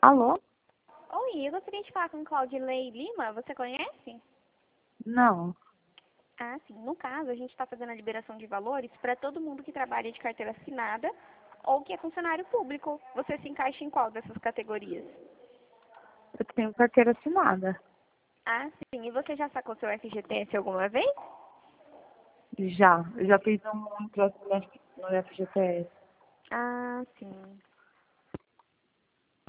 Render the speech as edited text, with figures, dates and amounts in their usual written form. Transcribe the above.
Alô? Oi, eu gostaria de falar com Claudilei Lima, você conhece? Não. Ah, sim. No caso, a gente está fazendo a liberação de valores para todo mundo que trabalha de carteira assinada ou que é funcionário público. Você se encaixa em qual dessas categorias? Eu tenho carteira assinada. Ah, sim. E você já sacou seu FGTS alguma vez? Já. Eu já fiz um troço no FGTS. Ah, sim.